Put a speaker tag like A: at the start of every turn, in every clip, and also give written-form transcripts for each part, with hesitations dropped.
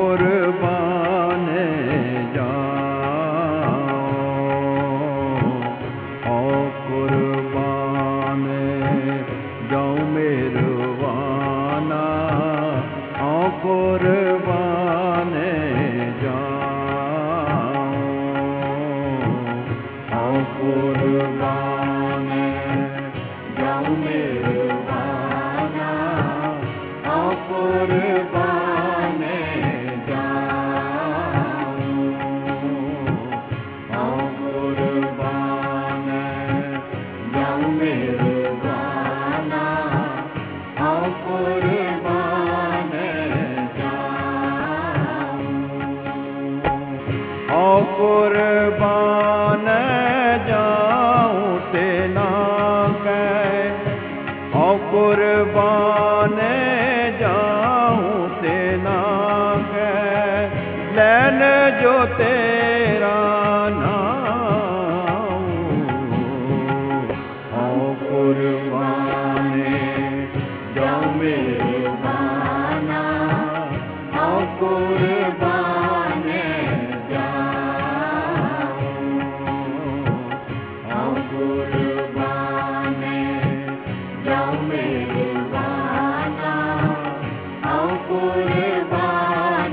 A: कुर्बान जाऊं, आओ कुर्बान जाऊं मेरवाना, आओ कुर्बान जाऊं, आओ कुर्बान जाऊं मेरवाना, आओ कुर्बान जाऊं, आओ कुर्बान जाऊं मेरवाना, आओ कुर्बान जाऊं, आओ कुर्बान जाऊं तेना कह, आओ कुर्बान जाऊं तेना कह, लैन जो तेरा नाम, आओ कुर्बान जाऊं मेरवाना, आओ कुर्बान जाऊं, आओ कुर्बान जाऊं मेरवाना, आओ कुर्बान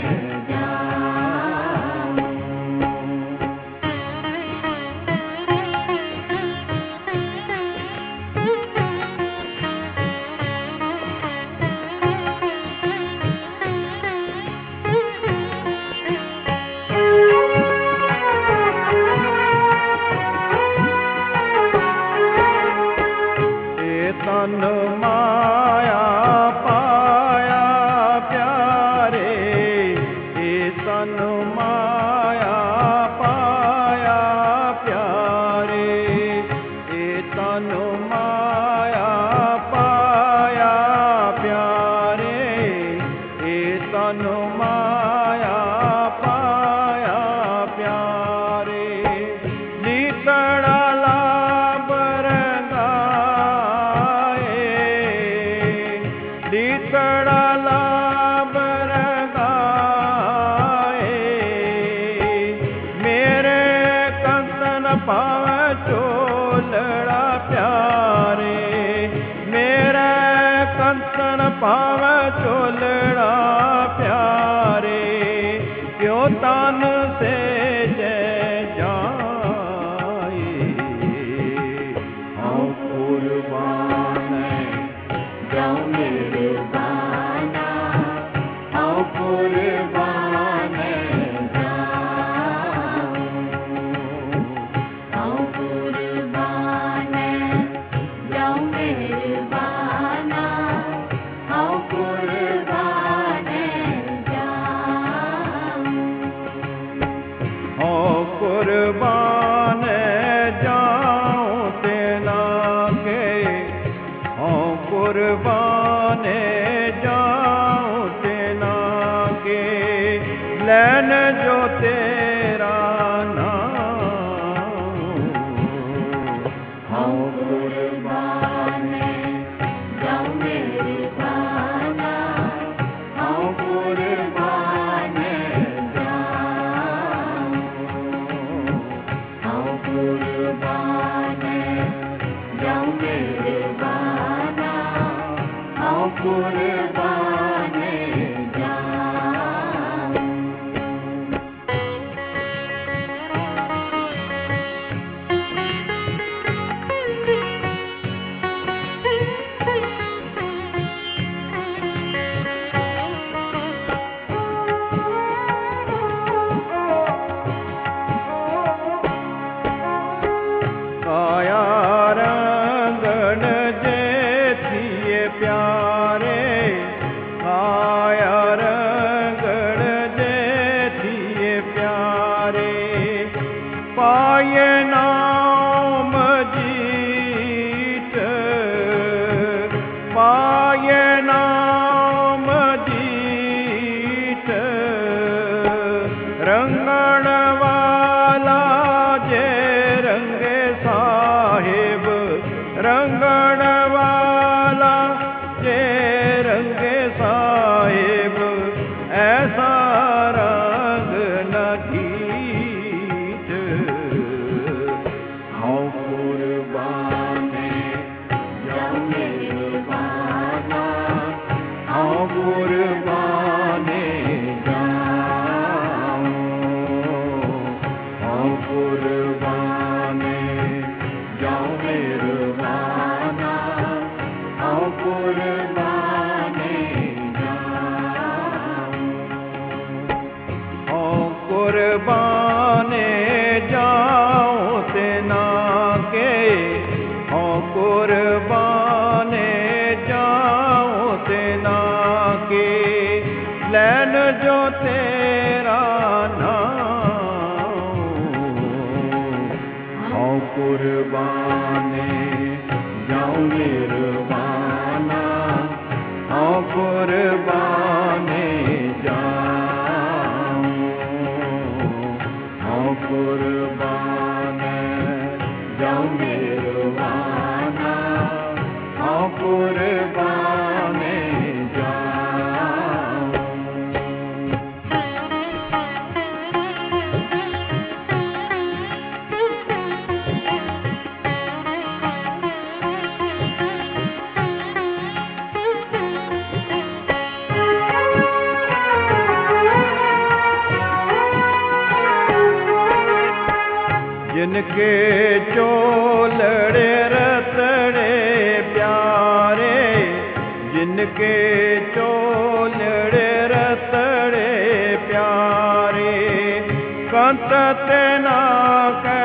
A: तन माया पाया प्यारे, ए तन माया पाया प्यारे, ए तन माया पाया प्यारे, ए तन माया पाया प्यारे, नीतड़ा लाभ लीतड़ा लाभ रंगाए, मेरे कंसन पावे चोलड़ा प्यारे, मेरे कंसन पावे चोलड़ा प्यारे, क्यों तन से जय जाए, आओ कुर्बान जाऊं मेरवाना, आओ कुर्बान जाऊं, आओ कुर्बान जाऊं मेरवाना, आओ कुर्बान जाऊं, आओ कुर्बान जाऊं तेना के, आओ कुर्बान जाऊं तेना के, लैन जो तेरा नाम, आओ कुर्बान जाऊं मेरवाना, आओ कुर्बान जाऊं, आओ कुर्बान जाऊं मेरवाना, आओ कुर्बान जाऊं। काया रंगण जेथिए प्यारे, काया रंगण जेथिए प्यारे, पाए नाम जीत, पाए नाम जीत, रंगण वाला जे रंगे साहिब, रंगण वाला जे रंगे साहिब, ऐसा कुर्बाने जाऊं तेना के, हाँ कुर्बाने जाऊं तेना के, लैन जो तेरा नाम, हाँ कुर्बाने जाऊं निर्वाणा, हाँ कुर्बाने जाऊं, हाँ कुर्बाने जाऊं निर्वाणा, हाँ कुर्बाने जिनके चोलड़े रतड़े प्यारे, जिनके चोलड़े रतड़े प्यारे, कंत तेना के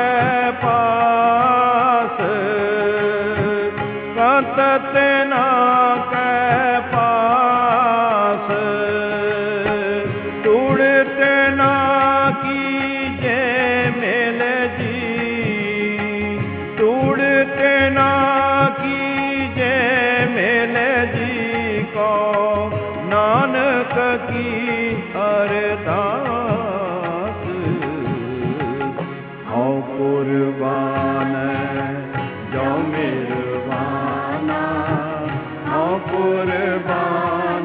A: पास, कंत तेना के पास, तूड़ तेना की तेना कीजे मेले जी को, नानक की अरदास, हाँ कुर्बान जाऊं निर्वाणा, हाँ कुर्बान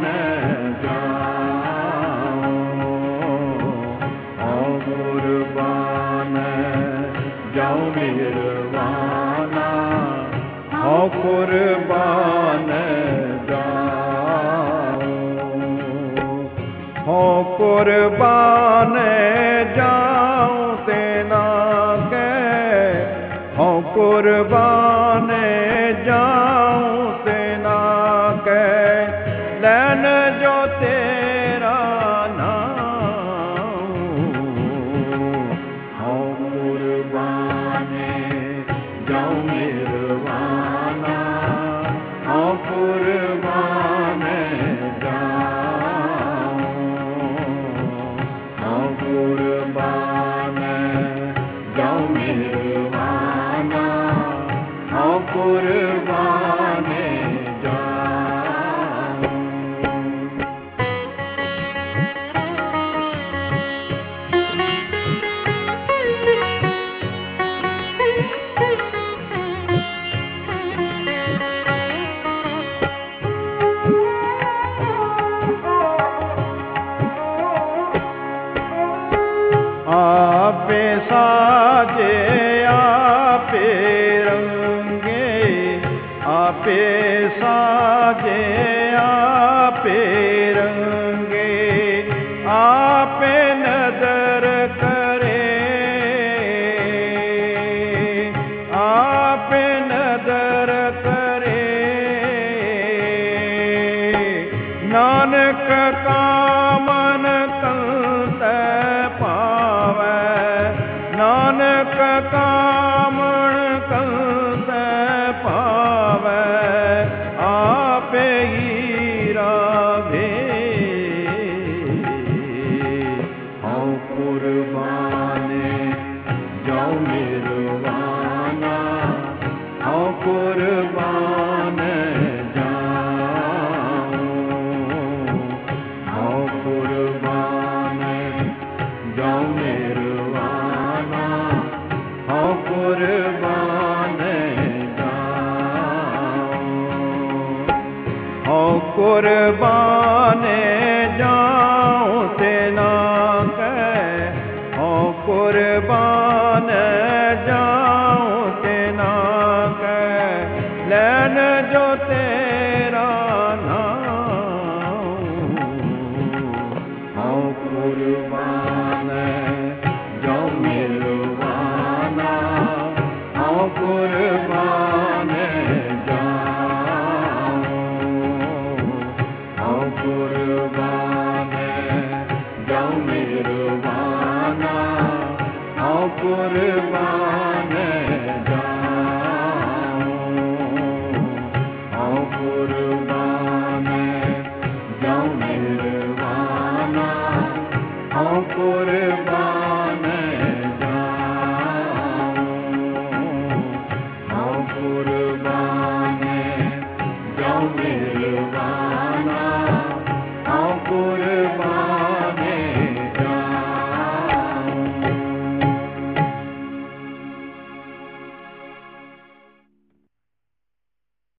A: जाऊं, हाँ कुर्बान जाऊं निर्वाणा, हाँ कुर्बान जाऊं, हाँ कुर्बान जाऊं तेना के, हाँ कुर्बान जाऊं तेना के, लैन जो तेरा नाम, हाँ कुर्बान जाऊं निर्वाणा, हाँ कुर्बान जाऊं, हाँ कुर्बान जाऊं निर्वाणा, हाँ कुर्बान जाऊं। आपे साजे आपे रंगे, आपे साजे आपे रंगे, आपे नदर करे, आपे नदर करे, नानक का मन कंत पावै, नानक कामण कंत पावै, आपे ही राधे, हाँ कुर्बान जाऊं निर्वाणा, हाँ कुर्बान जाऊं, हाँ कुर्बान जाऊं निर्वाणा, हाँ कुर्बान जाऊं, हाँ कुर्बान जाऊं तेना के, हाँ कुर्बान जाऊं तेना के, लैन जो तेरा नाम, हाँ कुर्बान जाऊं निर्वाणा, हाँ कुर्बान जाऊं, हाँ कुर्बान जाऊं निर्वाणा, कुर्बान जाऊं, हूँ कुर्बान